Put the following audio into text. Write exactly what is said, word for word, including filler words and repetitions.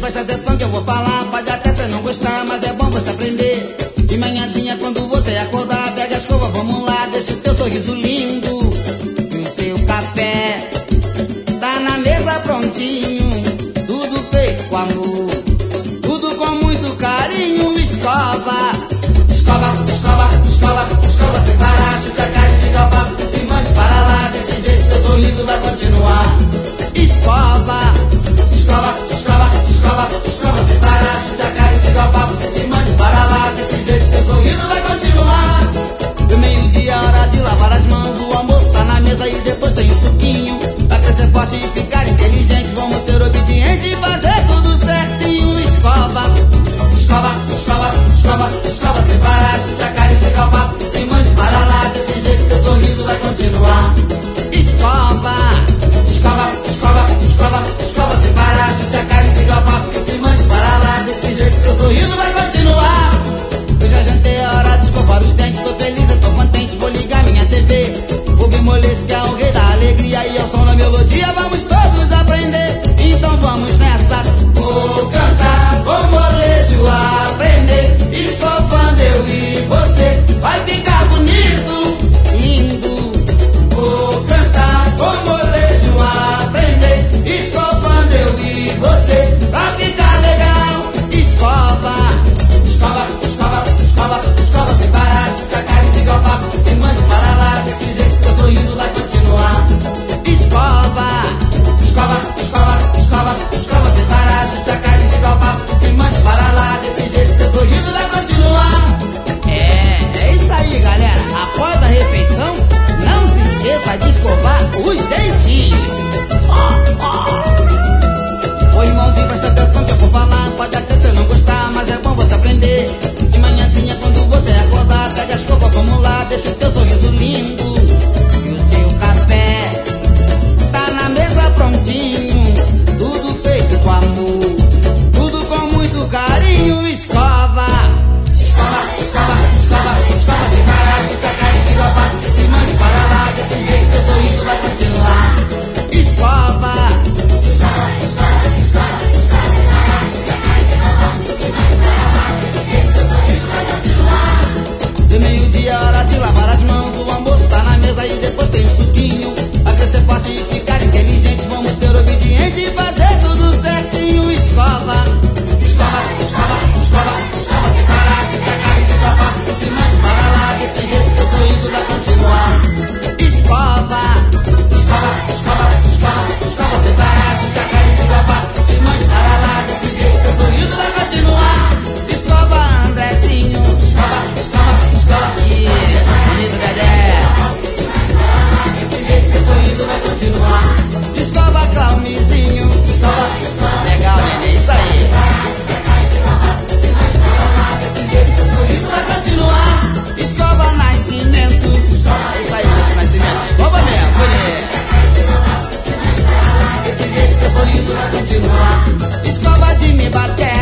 presta atenção que eu vou falar. Pode até você não gostar, mas é bom você aprender. De manhãzinha quando você acordar, pega a escova, vamos lá, deixa o teu sorriso lindo. E o seu café tá na mesa prontinho, tudo feito com amor, tudo com muito carinho. Escova, escova, escova, escova, escova sem parar. Chuta a cara e diga o papo de cima de para lá. Desse jeito teu sorriso vai continuar. Escova, escova, escova, escova, escova sem parar. Chuta a cara e diga o papo de cima de para lá. Desse jeito teu sorriso vai continuar. Do meio-dia, hora de lavar as mãos. O almoço tá na mesa e depois tem um suquinho. Pra crescer forte e ficar inteligente, vamos ser obedientes e fazer tudo certinho. Escova, escova, escova, escova, escova sem parar. Chuta a cara e diga o papo de cima de para lá. Desse jeito teu sorriso vai continuar. Escova, escova, escova, escova, escova sem parar. Chuta a cara e diga o papo de cima de para lá. Desse jeito teu sorriso vai continuar. Eu já jantei, é hora de escovar os dentes. Tô feliz, eu tô contente, vou ligar minha T V. Ouvir Molejo que é o rei da alegria. E ao som da melodia vamos todos aprender. Então vamos nessa. Vou cantar com Molejo aprender. Escovando eu e você vai ficar bonito, lindo. Vou cantar com Molejo aprender. Escovando eu e você vai ficar legal. Escova, escova, escova, escova, escova sem parar. Chuta a cara e diga o papo de cima de para lá. Desse jeito teu sorriso vai continuar. Escova, escova, escova, escova, escova sem parar. Chuta a cara e diga o papo de cima de para lá. Desse jeito teu sorriso vai continuar. É, é isso aí, galera. Após a refeição, não se esqueça de escovar os dentinhos. Ô irmãozinho, presta atenção que eu vou falar. Pode até você não gostar, mas é bom você aprender. De manhãzinha quando você acordar, pega a escova, vamos lá, deixa o teu sorriso lindo. E o seu café tá na mesa prontinho, tudo feito com amor, tudo com muito carinho. Escova, escova, escova, escova, escova sem parar. Chuta a cara e diga o papo de cima de para lá. Desse jeito teu sorriso vai continuar. Escova, escova, escova, escova, escova sem parar. Chuta a cara e diga o papo de cima de para lá. Desse jeito teu sorriso vai continuar. De meio-dia, hora de lavar as mãos. O almoço tá na mesa e depois tem um suquinho. Pra crescer forte e ficar inteligente, vamos ser obedientes e fazer tudo certinho. Escova, escova, escova, escova, escova sem parar. Chuta a cara e diga o papo de cima de para lá. Desse jeito teu sorriso vai continuar. Escova, escova, escova, escova, escova sem parar. Chuta a cara e diga o papo de cima de para lá. Desse jeito teu sorriso vai continuar. Escova, Andrezinho. Escova, escova, escova. Yeah, bonito, Dedé. Desse jeito teu sorriso vai continuar. Escova, Calmizinho. Escova, escova. Legal, neném, isso aí. Desse jeito teu sorriso vai continuar. Escova, Nascimento. É isso aí, gente, Nascimento. Escova mesmo, bonito. Desse jeito teu sorriso vai continuar. Escova de me bater.